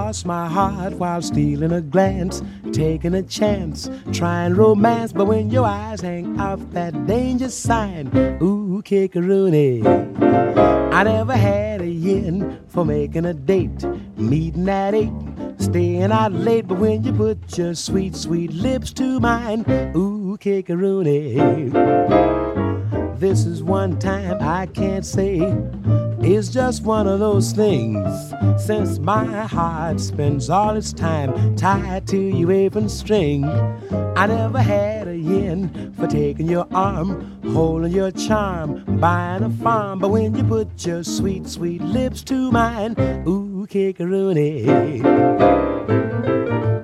cross my heart while stealing a glance, taking a chance, trying romance. But when your eyes hang off that danger sign, ooh, kick-a-rooney. I never had a yen for making a date, meeting at 8, staying out late. But when you put your sweet, sweet lips to mine, ooh, kick-a-rooney. This is one time I can't say. It's just one of those things. Since my heart spends all its time tied to your apron string, I never had a yen for taking your arm, holding your charm, buying a farm. But when you put your sweet, sweet lips to mine, ooh, kick-a-rooney.